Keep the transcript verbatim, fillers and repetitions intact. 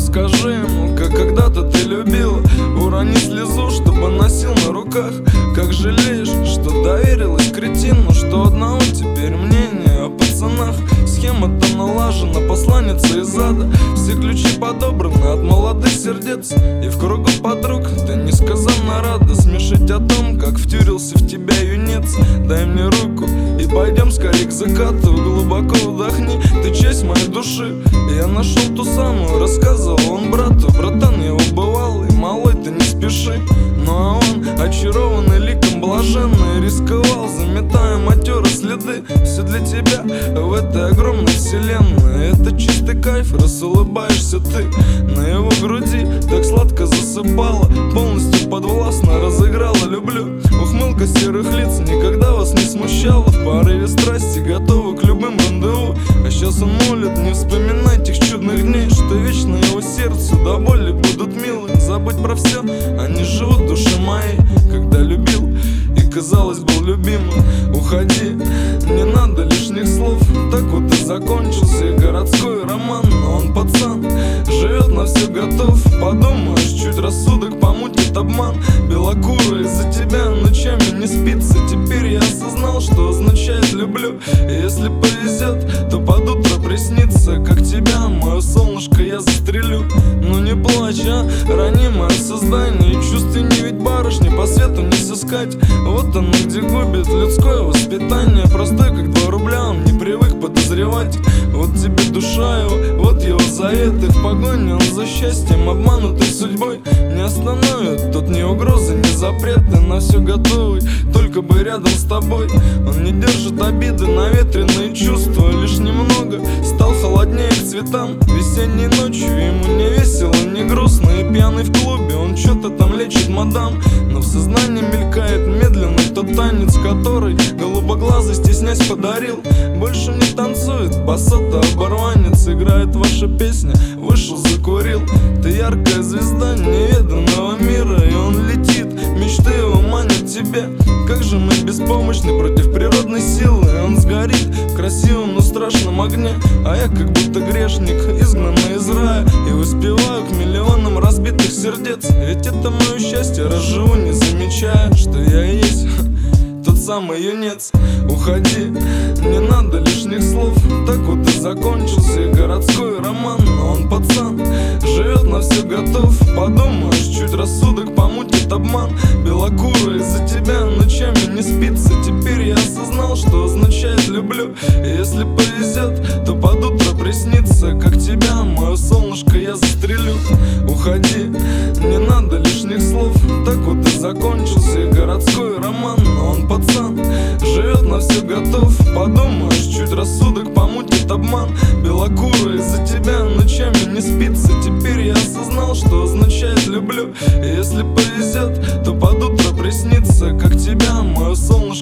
расскажи ему, как когда-то ты любила. Урони слезу, чтобы носил на руках. Как жалеешь, что доверилась кретину, что одного теперь мнение о пацанах. Схема-то налажена, посланница из ада. Все ключи подобраны от молодых сердец. И в кругу подруг ты несказанно рада смешить о том, как втюрился в тебя юнец. Дай мне руку и пойдем скорее к закату. Глубоко вдохни, ты часть моей души. Я нашел ту самую, рассказывал он брату. Братан его бывалый, малой, ты не спеши. Ну а он, очарованный ликом блаженный, рисковал, заметая матеры следы. Все для тебя в этой огромной вселенной. Это чистый кайф, раз улыбаешься ты. На его груди так сладко засыпала, полностью подвластно разыграла люблю. Ухмылка серых лиц никогда вас не смущала. В порыве страсти готовы к любым рандеву. А сейчас он молит, не вспоминай тех чудных дней, что вечно его сердцу до боли будут милы. Забудь про все, они живут в душе моей. Когда любил и, казалось, был любимым. Уходи, не надо лишних слов. Так вот и закончился и городской роман. Но он пацан, живет на все готов. Подумаешь, чуть рассудок помутит обман. Белокурый из-за тебя ночами не спится. Теперь я осознал, что означает люблю. И если повезет, то под утро приснится, как тебя, мое солнышко, я застрелю. Ну не плачь, а, ранимое создание. Чувственней ведь барышни по свету не сыскать. Вот оно где губит людское воспитание. Простой как два рубля, он не привык подозревать. Вот тебе душа его, вот его заветы. В погоне он за счастьем, обманутой судьбой. Не остановит тут ни угрозы, ни запреты. На все готовый, только бы рядом с тобой. Он не держит обиды на ветреные чувства. Лишь немного стал холоднее к цветам. Весенней ночью ему не весело, не грустно. И пьяный в клубе, он что-то там лечит мадам. Но в сознании мелькает медленный тот танец, который голубоглазый стеснясь подарил. Больше не танцует басота, оборванец. Играет ваша песня, вышел, закурил. Ты яркая звезда неведанного мира. И он летит, мечты его манят тебе. Как же мы беспомощны против природной силы. Он сгорит в красивом, но страшном огне. А я как будто грешник, изгнанный из рая. И воспеваю к миллионам разбитых сердец. Ведь это мое счастье, разживу не замечая, что я и есть тот самый юнец. Уходи, не надо лишних слов. Так вот и закончился и городской роман. Но он пацан, живет на все готов. Подумаешь, чуть рассудок помутит обман. Белокурый из-за тебя ночами не спится. Теперь я осознал, что означает люблю. И если повезет, то под утро приснится, как тебя, мое солнышко, я застрелю. Уходи, не надо лишних слов. Так вот и закончился и городской роман. Но он пацан, живет на все готов. Подумаешь, чуть рассудок помутит обман. Белокурый из-за тебя ночами не спится. Теперь я осознал, что означает люблю. И если повезет, то под утро приснится, как тебя, мое солнышко.